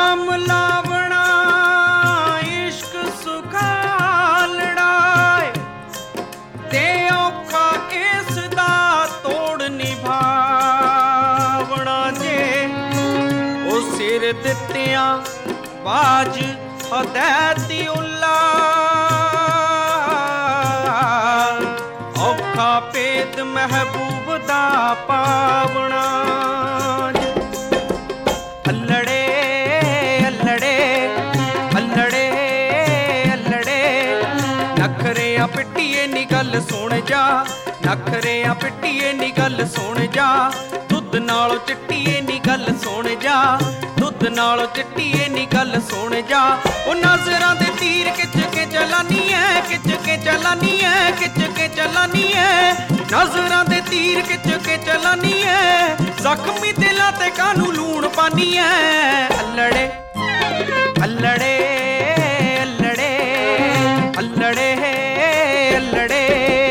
ਮਿਲਾਵਣਾ ਇਸ਼ਕ ਸੁਖਾਲੜਾ ਤੇ ਔਖਾ ਇਸ ਦਾ ਤੋੜ ਨਿਭਾਵਣਾ ਜੇ ਉਹ ਸਿਰ ਦਿੱਤਿਆਂ ਬਾਜ ਹਦੈਤੀ ਉੱਲਾ ਔਖਾ ਭੇਦ ਮਹਿਬੂਬ ਦਾ ਪਾਵਣਾ ਅੱਲੜੇ ਅੱਲੜੇ ਅੱਲੜੇ ਅੱਲੜੇ ਨਖਰਿਆਂ ਪਿੱਟੀਏ ਨੀ ਗੱਲ ਸੁਣ ਜਾ ਨਖਰਿਆਂ ਪਿੱਟੀਏ ਨੀ ਗੱਲ ਸੁਣ ਜਾ ਦੁੱਧ ਨਾਲੋਂ ਚਿੱਟੀਏ ਨੀ ਗੱਲ ਸੁਣ ਜਾ ਦੁੱਧ ਨਾਲੋਂ ਚਿੱਟੀਏ ਨੀ ਗੱਲ ਸੁਣ ਜਾ ਉਹ ਨਜ਼ਰਾਂ ਦੇ ਤੀਰ ਖਿੱਚ ਕੇ ਚਲਾਨੀ ਐ ਖਿੱਚ ਕੇ ਚਲਾਨੀ ਐ ਖਿੱਚ ਕੇ ਚਲਾਨੀ ਐ ਨਜ਼ਰਾਂ ਦੇ ਤੀਰ ਖਿੱਚ ਕੇ ਚਲਾਨੀ ਐ ਜ਼ਖਮੀ ਦਿਲਾਂ ਤੇ ਕਾਨੂੰ ਲੂਣ ਪਾਨੀ ਐ ਅੱਲੜੇ ਅੱਲੜੇ ਅੱਲੜੇ ਅੱਲੜੇ ਅੱਲੜੇ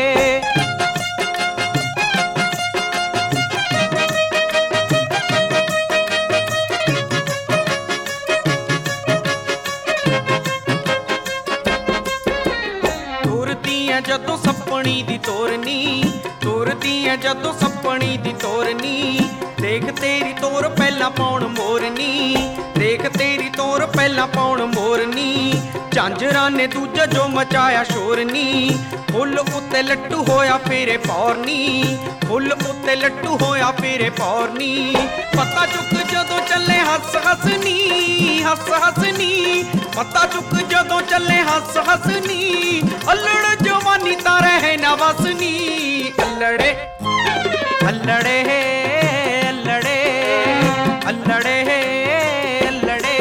ਜਦੋਂ ਸੱਪਣੀ ਦੀ ਤੋਰਨੀ ਤੁਰਦੀ ਐ ਜਦੋਂ ਸੱਪਣੀ ਦੀ ਤੋਰਨੀ ਦੇਖ ਤੇਰੀ ਤੋਰ ਪਹਿਲਾਂ ਪਾਉਣ ਮੋਰਨੀ ਦੇਖ ਤੇਰੀ ਤੋਰ ਪਹਿਲਾਂ ਪਾਉਣ ਮੋਰਨੀ ਝਾਂਜਰਾਂ ਨੇ ਦੂਜਾ ਜੋ ਮਚਾਇਆ ਸ਼ੋਰਨੀ ਫੁੱਲ ਉੱਤੇ ਲੱਟੂ ਹੋਇਆ ਫੇਰੇ ਪੌਰਨੀ ਫੁੱਲ ਉੱਤੇ ਲੱਟੂ ਹੋਇਆ ਫੇਰੇ ਪੌਰਨੀ ਪਤਾ ਚੁੱਕ ਜਦੋਂ ਚੱਲੇ ਹੱਸ ਹੱਸਨੀ ਹੱਸ ਹੱਸਨੀ ਪਤਾ ਚੁੱਕ ਜਦੋਂ ਚੱਲੇ ਹੱਸ ਹੱਸਨੀ ਅੱਲੜ ਜਵਾਨੀ ਤਾਂ ਰਹੇ ਨਾ ਵਸਨੀ ਅੱਲੜੇ ਅੱਲੜੇ ਅੱਲੜੇ ਅੱਲੜੇ ਅੱਲੜੇ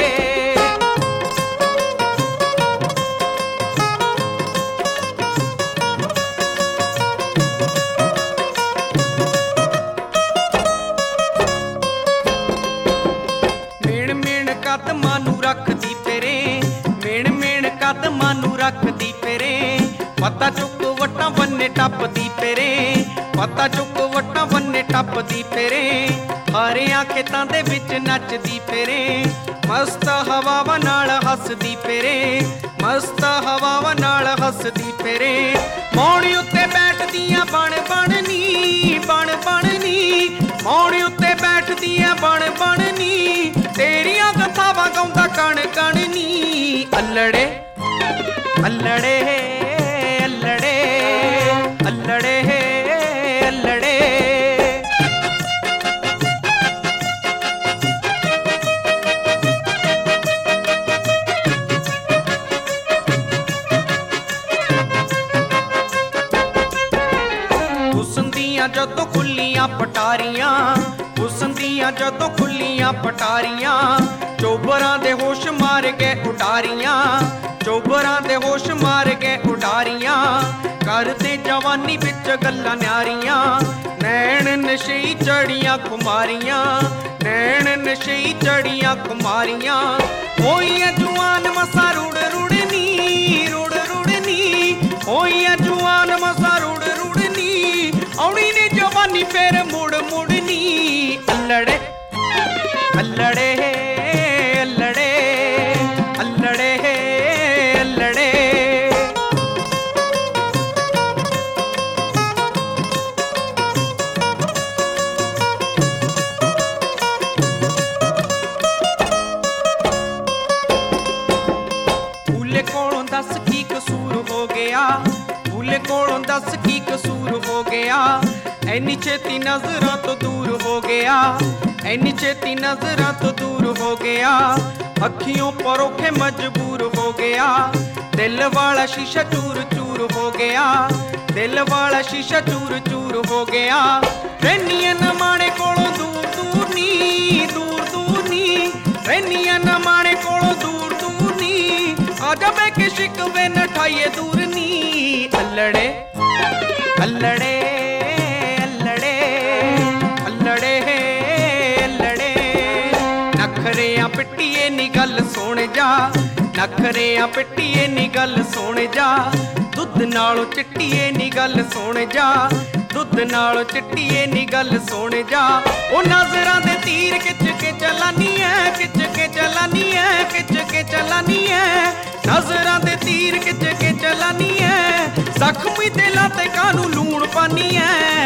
ਮੇਣ ਮੇਣ ਕਦਮਾਂ ਨੂੰ ਰੱਖਦੀ ਫੇਰੇ ਮੇਣ ਮੇਣ ਕਦਮਾਂ ਨੂੰ ਰੱਖਦੀ ਫੇਰੇ ਪਤਾ ਚੁੱਕ ਵਟਾਂ ਬੰਨੇ ਟੱਪਦੀ ਫੇਰੇ ਪਤਾ ਚੁੱਕ ਵਟਾਂ ਬੰਨੇ ਟੱਪਦੀ ਫੇਰੇ ਹਾਰਿਆਂ ਖੇਤਾਂ ਦੇ ਵਿੱਚ ਨੱਚਦੀ ਫੇਰੇ ਮਸਤ ਹਵਾਵਾਂ ਨਾਲ ਹੱਸਦੀ ਫੇਰੇ ਮਸਤ ਹਵਾਵਾਂ ਨਾਲ ਹੱਸਦੀ ਫੇਰੇ ਮੌਣੀ ਉੱਤੇ ਬੈਠਦੀਆਂ ਬਣ ਬਣਨੀ ਬਣ ਬਣਨੀ ਮੌਣੀ ਉੱਤੇ ਬੈਠਦੀਆਂ ਬਣ ਬਣਨੀ ਤੇਰੀਆਂ ਕਥਾਵਾਂ ਗਾਉਂਦਾ ਕਣ ਕਣਨੀ ਅੱਲੜੇ ਅੱਲੜੇ ਅੱਲੜੇ ਅੱਲੜੇ ਅੱਲੜੇ ਹੁਸਨਦੀਆਂ ਜਦੋਂ ਖੁੱਲੀਆਂ ਪਟਾਰੀਆਂ ਹੁਸਨਦੀਆਂ ਜਦੋਂ ਖੁੱਲੀਆਂ ਪਟਾਰੀਆਂ ਚੋਬਰਾਂ ਦੇ ਹੋਸ਼ ਮਾਰ ਕੇ ਉਡਾਰੀਆਂ ਚੋਬਰਾਂ ਦੇ ਹੋਸ਼ ਮਾਰ ਕੇ ਉਡਾਰੀਆਂ ਕਰਦੇ ਜਵਾਨੀ ਵਿੱਚ ਗੱਲਾਂ ਨਿਆਰੀਆਂ ਨੈਣ ਨਸ਼ਈ ਚੜੀਆਂ ਖੁਮਾਰੀਆਂ ਨੈਣ ਨਸ਼ਈ ਚੜੀਆਂ ਖੁਮਾਰੀਆਂ ਹੋਈ ਐ ਜਵਾਨ ਮਸਾ ਰੁੜ ਰੁੜਨੀ ਰੁੜ ਰੁੜਨੀ ਹੋਈ ਐ ਜਵਾਨ ਮਸਾ ਰੁੜ ਰੁੜਨੀ ਆਉਣੀ ਨੇ ਜਵਾਨੀ ਫੇਰ ਮੁੜ ਮੁੜਨੀ ਅੱਲੜੇ ਅੱਲੜੇ ਅੱਲੜੇ ਅੱਲੜੇ ਅੱਲੜੇ ਭੂਲੇ ਕੋਲੋਂ ਦੱਸ ਕੀ ਕਸੂਰ ਹੋ ਗਿਆ ਭੂਲੇ ਕੋਲੋਂ ਦੱਸ ਕੀ ਕਸੂਰ ਹੋ ਗਿਆ ਐਨੀ ਛੇਤੀ ਨਜ਼ਰਾਂ ਤੋਂ ਦੂਰ ਹੋ ਗਿਆ ਐਨੀ ਛੇਤੀ ਨਜ਼ਰਾਂ ਤੋਂ ਦੂਰ ਹੋ ਗਿਆ ਅੱਖੀਓਂ ਪਰੋਖੇ ਮਜਬੂਰ ਹੋ ਗਿਆ ਦਿਲ ਵਾਲਾ ਸ਼ੀਸ਼ਾ ਚੂਰ ਚੂਰ ਹੋ ਗਿਆ ਦਿਲ ਵਾਲਾ ਸ਼ੀਸ਼ਾ ਚੂਰ ਚੂਰ ਹੋ ਗਿਆ ਰੈਨੀਆਂ ਨਾ ਮਾਣੇ ਕੋਲੋਂ ਦੂਰ ਦੂਰ ਨੀ ਦੂਰ ਦੂਰ ਨੀ ਰੈਨੀਆਂ ਨਾ ਮਾਣੇ ਕੋਲੋਂ ਦੂਰ ਦੂਰ ਨੀ ਆ ਜਾਵੇ ਕਿ ਸ਼ਿਕਵੇ ਨਠਾਈਏ ਦੂਰ ਨੀ ਅੱਲੜੇ ਅੱਲੜੇ ਅੱਲੜੇ ਅੱਲੜੇ ਅੱਲੜੇ ਨਖਰਿਆਂ ਪਿੱਟੀਏ ਨੀ ਗੱਲ ਸੁਣ ਜਾ ਨਖਰਿਆਂ ਪਿੱਟੀਏ ਨੀ ਗੱਲ ਸੁਣ ਜਾ ਦੁੱਧ ਨਾਲੋਂ ਚਿੱਟੀਏ ਨੀ ਗੱਲ ਸੁਣ ਜਾ ਦੁੱਧ ਨਾਲੋਂ ਚਿੱਟੀਏ ਨੀ ਗੱਲ ਸੁਣ ਜਾ। ਉਹ ਨਜ਼ਰਾਂ ਦੇ ਤੀਰ ਖਿੱਚ ਕੇ ਚਲਾਨੀ ਐ, ਖਿੱਚ ਕੇ ਚਲਾਨੀ ਐ, ਖਿੱਚ ਕੇ ਚਲਾਨੀ ਐ। ਨਜ਼ਰਾਂ ਦੇ ਤੀਰ ਖਿੱਚ ਕੇ ਚਲਾਨੀ ਐ, ਜ਼ਖਮੀ ਦਿਲਾਂ ਤੇ ਕਾਹਨੂੰ ਲੂਣ ਪਾਨੀ ਐ।